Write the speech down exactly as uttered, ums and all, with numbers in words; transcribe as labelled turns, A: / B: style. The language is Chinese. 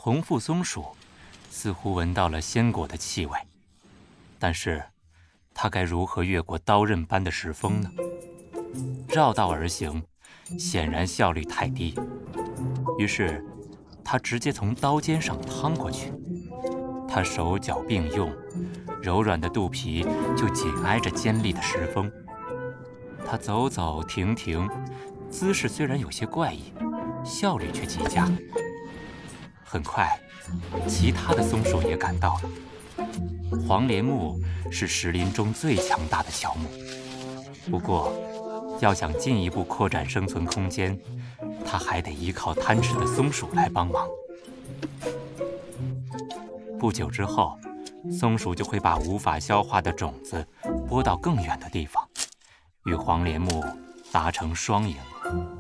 A: 红腹松鼠似乎闻到了鲜果的气味，但是它该如何越过刀刃般的石峰呢？绕道而行，显然效率太低。于是，它直接从刀尖上趟过去。它手脚并用，柔软的肚皮就紧挨着尖利的石峰。它走走停停，姿势虽然有些怪异，效率却极佳。很快，其他的松鼠也赶到了。黄连木是石林中最强大的乔木，不过，要想进一步扩展生存空间，它还得依靠贪吃的松鼠来帮忙。不久之后，松鼠就会把无法消化的种子播到更远的地方，与黄连木达成双赢。